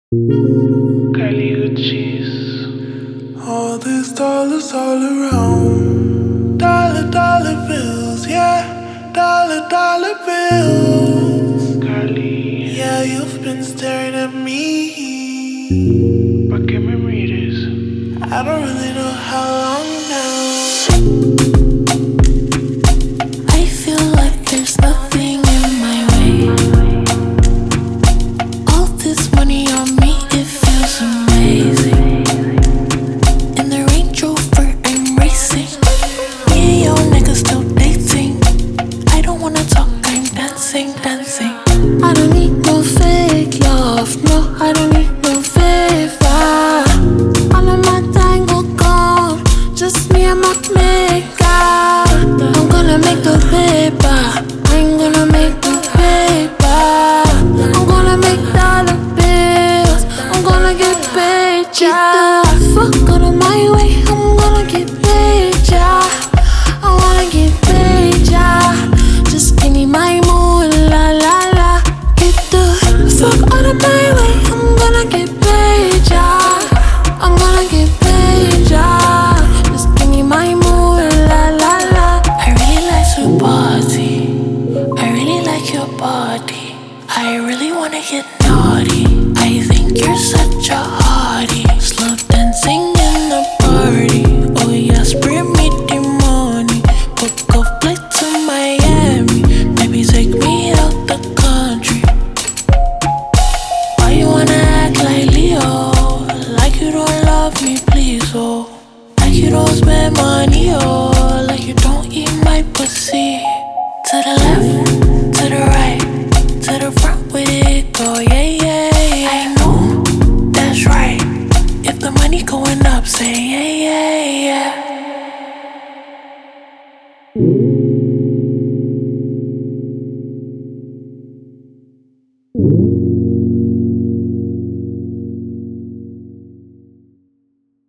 Caliuchis. All these dollars all around. Dollar bills, yeah. Dollar bills. Cali. Yeah, you've been staring at me. Pa' que me mires. I don't really know how long now. I feel like there's nothing in my way. All this money on me, it feels amazing. In the Range Rover, I'm racing. Me and your nigga still dating. I don't wanna talk, I'm dancing. I don't need no fake love, no, I don't need no favor. All of my tango gone, just me and my maker. I'm gonna make the paper, I'm gonna make the paper. I'm gonna make dollar bills, I'm gonna get paid, yeah. Fuck out of my way, I'm gonna get paid, yeah. I wanna get paid, yeah. Just give me my moolah, la la. Get the fuck out of my way, I'm gonna get paid, yeah. I'm gonna get paid, yeah. Just give me my moolah, la la. I really like to party, I really like your body. I really wanna get naughty. I think you're such a hottie. Slow dancing in the party. Oh yes, bring me the money. Book a flight to Miami. Maybe take me out the country. Why you wanna act like Leo? Like you don't love me, please, oh. Like you don't spend money, oh. Like you don't eat my pussy. To the left, to the right, to the front with it go, yeah, yeah. I know, that's right. If the money going up, say yeah, yeah, yeah.